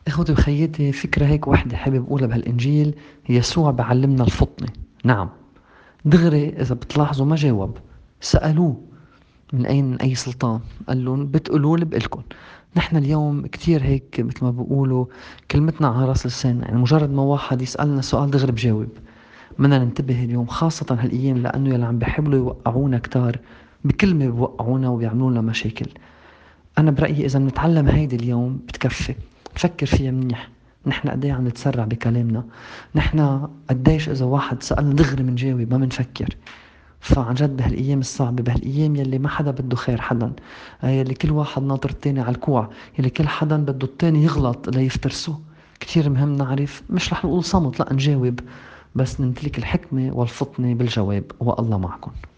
إخوتي وخياتي، فكرة هيك واحدة حابب أقولها بهالإنجيل: يسوع بعلمنا الفطنة. نعم، دغري إذا بتلاحظوا ما جاوب. سألوه من أي سلطان؟ قال لهم بتقولوا لي بقلكن. نحن اليوم كتير هيك مثل ما بيقولوا كلمتنا على راس لسان، يعني مجرد ما واحد يسألنا سؤال دغري بجاوب. بدنا ننتبه اليوم خاصة هالأيام، لأنه يلي عم بيحاولوا يوقعونا كتار بكلمة بوقعونا وبيعملوا لنا مشاكل. أنا برأيي إذا بنتعلم هيدي اليوم بتكفي. نفكر فيها منيح. نحن قديه عم نتسرع بكلامنا؟ نحن قديش إذا واحد سألنا دغري منجاوب ما منفكر؟ فعن جد بهالأيام الصعبة، بهالأيام يلي ما حدا بده خير حدا، يلي كل واحد ناطر التاني على الكوع، يلي كل حدا بده التاني يغلط ليفترسوه، كتير مهم نعرف مش رح نقول صمت، لا نجاوب، بس نمتلك الحكمة والفطنة بالجواب. والله معكم.